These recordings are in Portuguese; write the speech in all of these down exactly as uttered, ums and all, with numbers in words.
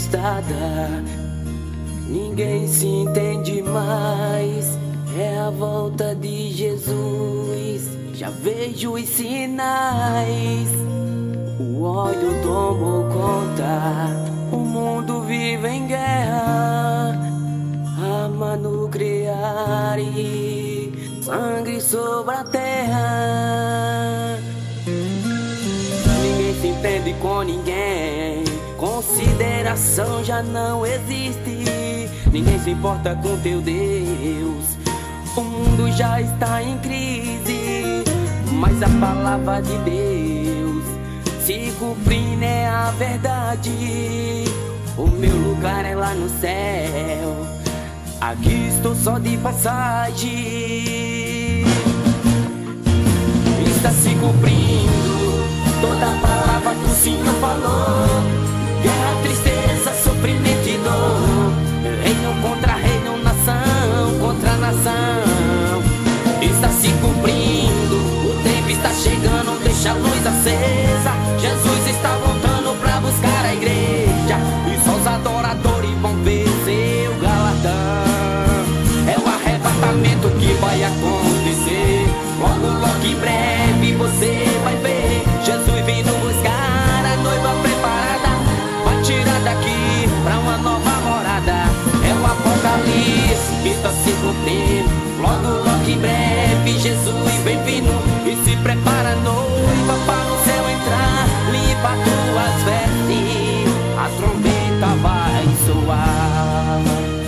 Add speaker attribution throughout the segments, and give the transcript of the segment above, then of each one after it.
Speaker 1: conquistada. Ninguém se entende mais, é a volta de Jesus. Já vejo os sinais, o ódio tomou conta. O mundo vive em guerra, arma nuclear e sangue sobre a terra. Ninguém se entende com ninguém, consideração já não existe. Ninguém se importa com teu Deus, o mundo já está em crise. Mas a palavra de Deus se cumprindo é a verdade. O meu lugar é lá no céu, aqui estou só de passagem. Está se cumprindo toda a palavra que o Senhor falou. Guerra, tristeza, sofrimento e dor, reino contra reino, nação contra nação. Está se cumprindo, o tempo está chegando, deixa a luz acesa. Jesus está voltando pra buscar a igreja, e só os adoradores vão ver seu galardão. É o arrebatamento que vai acontecer, logo, logo em breve você vai ver Jesus vindo buscar a noiva preparada, vai tirar daqui pra uma nova morada. É o apocalipse que está se cumprindo, logo, logo em breve Jesus vem vindo, e se prepara a noiva para no céu entrar. Limpa tuas vestes, a trombeta vai soar.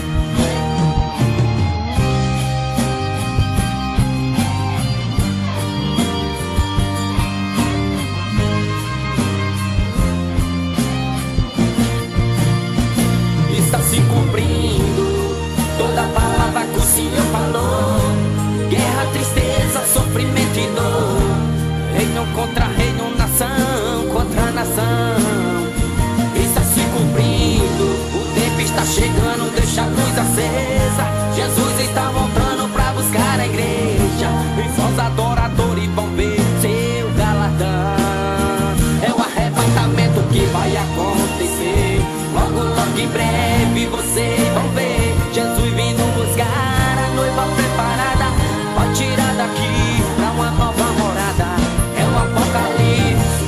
Speaker 1: Está se cumprindo toda a palavra que o Senhor falou. Guerra, tristeza, sofrimento e dor, reino contra reino, nação contra nação. Está se cumprindo, o tempo está chegando, deixa a luz acesa. Jesus está voltando pra buscar a igreja, e só os adoradores vão ver seu galardão. É o arrebatamento que vai acontecer, logo, logo em breve vocês vão ver Jesus vindo buscar a noiva preparada, vai tirar daqui pra uma nova morada. É o apocalipse,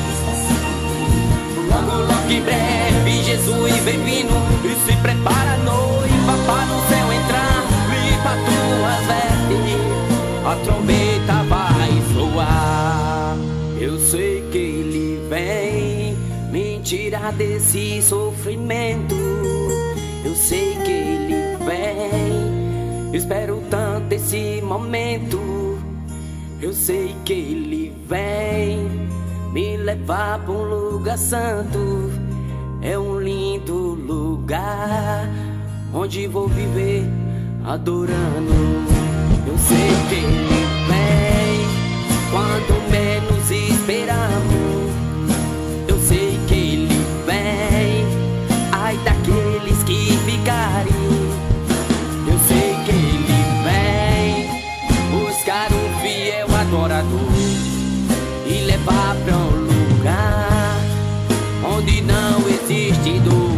Speaker 1: logo, logo em breve Jesus vem vindo, e se prepara a noiva pra no céu entrar. Limpa tuas vestes, a trombeta vai soar. Eu sei que ele vem me tirar desse sofrimento, eu sei que ele vem, espero tanto esse momento. Eu sei que ele vem me levar pra um lugar santo, é um lindo lugar onde vou viver adorando. Eu sei que ele vem quando menos esperamos, eu sei que ele vem, ai daqueles que ficarem. Eu sei que ele vem buscar um fiel adorador e levar pra um lugar onde não existe dor.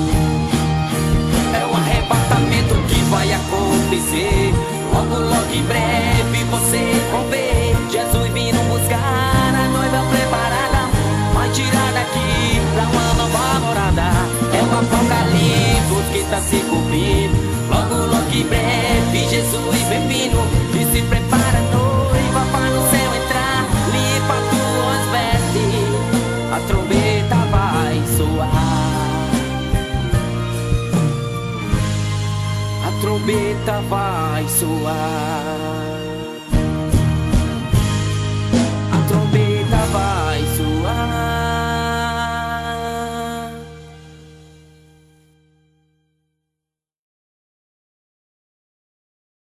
Speaker 1: É o arrebatamento que vai acontecer, logo, logo em breve você vão ver Jesus vindo buscar a noiva preparada, vai tirar daqui pra uma nova morada. É o apocalipse que está se cumprindo, logo, logo em breve Jesus vem vindo, e se prepara a noiva para no céu entrar. Limpa tuas vestes, a trombeta vai soar, a trombeta vai soar.